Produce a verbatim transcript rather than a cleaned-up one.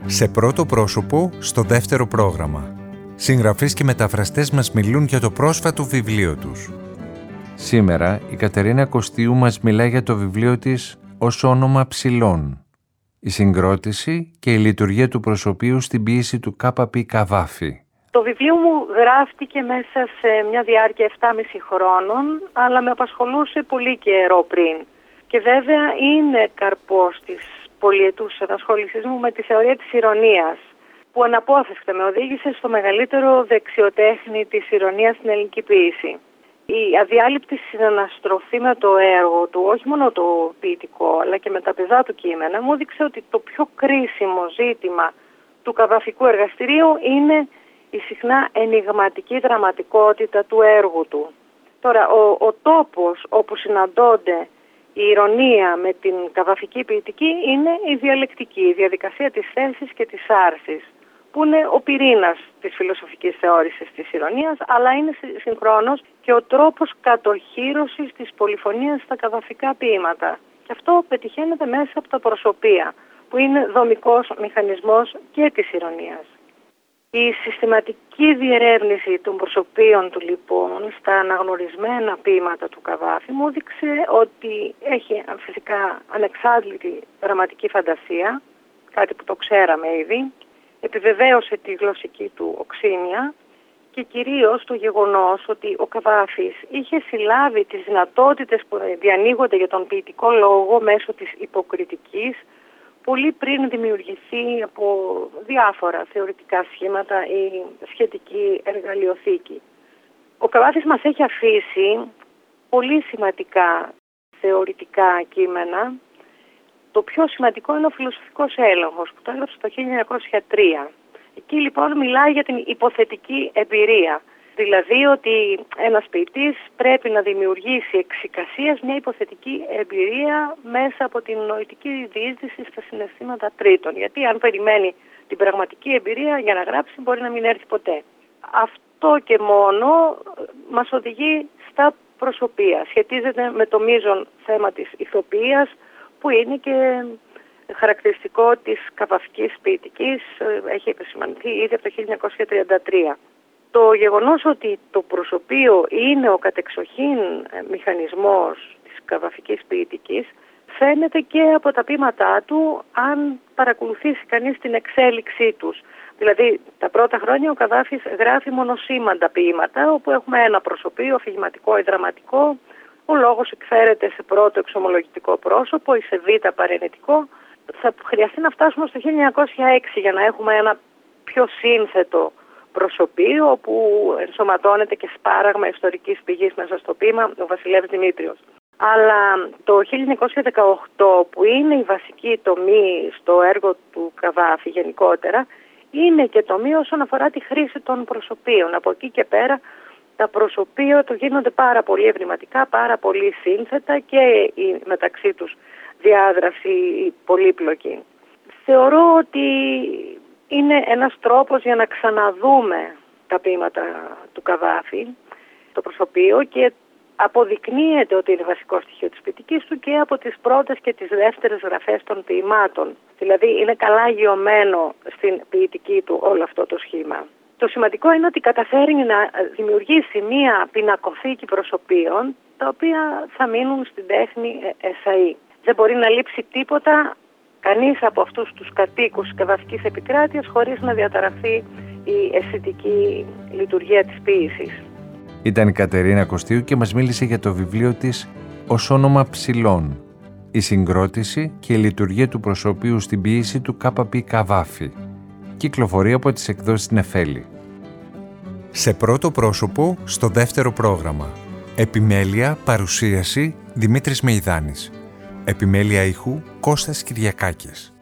Σε πρώτο πρόσωπο, στο δεύτερο πρόγραμμα. Συγγραφείς και μεταφραστές μας μιλούν για το πρόσφατο βιβλίο τους. Σήμερα η Κατερίνα Κωστίου μας μιλάει για το βιβλίο της «Ως όνομα ψηλών». Η συγκρότηση και η λειτουργία του προσωπείου στην ποίηση του Κάπα Πι Καβάφη. Το βιβλίο μου γράφτηκε μέσα σε μια διάρκεια επτάμισι χρόνων, αλλά με απασχολούσε πολύ καιρό πριν. Και βέβαια είναι καρπός της πολυετούς ενασχόλησής μου με τη θεωρία της ηρωνίας, που αναπόφευκτα με οδήγησε στο μεγαλύτερο δεξιοτέχνη της ηρωνίας στην ελληνική ποίηση. Η αδιάλειπτη συναναστροφή με το έργο του, όχι μόνο το ποιητικό, αλλά και με τα πεζά του κείμενα, μου έδειξε ότι το πιο κρίσιμο ζήτημα του καβαφικού εργαστηρίου είναι η συχνά ενιγματική δραματικότητα του έργου του. Τώρα, ο, ο τόπος όπου συναντώνται η ηρωνία με την καβαφική ποιητική είναι η διαλεκτική, η διαδικασία της θέσης και της άρσης, που είναι ο πυρήνας της φιλοσοφικής θεώρησης της ηρωνίας, αλλά είναι συγχρόνως και ο τρόπος κατοχύρωσης της πολυφωνίας στα καβαφικά ποίηματα. Και αυτό πετυχαίνεται μέσα από τα προσωπία, που είναι δομικός μηχανισμός και της ηρωνίας. Η συστηματική διερεύνηση των προσωπείων του λοιπόν στα αναγνωρισμένα ποίηματα του Καβάφη μου έδειξε ότι έχει φυσικά ανεξάντλητη δραματική φαντασία, κάτι που το ξέραμε ήδη, επιβεβαίωσε τη γλωσσική του οξύνια και κυρίως το γεγονός ότι ο Καβάφης είχε συλλάβει τις δυνατότητες που διανοίγονται για τον ποιητικό λόγο μέσω της υποκριτικής πολύ πριν δημιουργηθεί από διάφορα θεωρητικά σχήματα ή σχετική εργαλειοθήκη. Ο Καβάφης μας έχει αφήσει πολύ σημαντικά θεωρητικά κείμενα. Το πιο σημαντικό είναι ο φιλοσοφικός έλεγχος που το έγραψε το χίλια εννιακόσια τρία. Εκεί λοιπόν μιλάει για την υποθετική εμπειρία. Δηλαδή ότι ένας ποιητής πρέπει να δημιουργήσει εξ εικασίας μια υποθετική εμπειρία μέσα από την νοητική διείσδυση στα συναισθήματα τρίτων. Γιατί αν περιμένει την πραγματική εμπειρία για να γράψει μπορεί να μην έρθει ποτέ. Αυτό και μόνο μας οδηγεί στα προσωπία. Σχετίζεται με το μείζον θέμα της ηθοποιίας που είναι και χαρακτηριστικό της καβαφικής ποιητικής. Έχει επισημανθεί ήδη από το χίλια εννιακόσια τριάντα τρία. Το γεγονός ότι το προσωπείο είναι ο κατεξοχήν μηχανισμός της καβαφικής ποιητικής φαίνεται και από τα ποίηματά του αν παρακολουθήσει κανείς την εξέλιξή τους. Δηλαδή τα πρώτα χρόνια ο Καβάφης γράφει μονοσήμαντα ποίηματα όπου έχουμε ένα προσωπείο, αφηγηματικό ή δραματικό, ο λόγος εκφέρεται σε πρώτο εξομολογητικό πρόσωπο ή σε β' παρενετικό. Θα χρειαστεί να φτάσουμε στο χίλια εννιακόσια έξι για να έχουμε ένα πιο σύνθετο προσωπείο όπου ενσωματώνεται και σπάραγμα ιστορικής πηγής μέσα στο ποίημα ο Βασιλεύς Δημήτριος. Αλλά το χίλια εννιακόσια δεκαοκτώ που είναι η βασική τομή στο έργο του Καβάφη γενικότερα είναι και τομή όσον αφορά τη χρήση των προσωπείων. Από εκεί και πέρα τα προσωπεία του γίνονται πάρα πολύ ευρηματικά, πάρα πολύ σύνθετα και η μεταξύ τους διάδραση πολύπλοκη. Θεωρώ ότι είναι ένας τρόπος για να ξαναδούμε τα ποίηματα του Καβάφη, το προσωπείο, και αποδεικνύεται ότι είναι βασικό στοιχείο της ποιητικής του και από τις πρώτες και τις δεύτερες γραφές των ποιημάτων. Δηλαδή είναι καλά γειωμένο στην ποιητική του όλο αυτό το σχήμα. Το σημαντικό είναι ότι καταφέρει να δημιουργήσει μία πινακοθήκη προσωπείων τα οποία θα μείνουν στην τέχνη εσαΐ. Δεν μπορεί να λείψει τίποτα κανείς από αυτούς τους κατοίκους της καβαφικής επικράτειας χωρίς να διαταραχθεί η αισθητική λειτουργία της ποίησης. Ήταν η Κατερίνα Κωστίου και μας μίλησε για το βιβλίο της «Ως όνομα ψηλών». Η συγκρότηση και η λειτουργία του προσωπείου στην ποίηση του Κάπα Πι Καβάφη. Κυκλοφορεί από τις εκδόσεις Νεφέλη. Σε πρώτο πρόσωπο, στο δεύτερο πρόγραμμα. Επιμέλεια, παρουσίαση, Δημήτρης Μεϊδάνης. Επιμέλεια ήχου, Κώστας Κυριακάκης.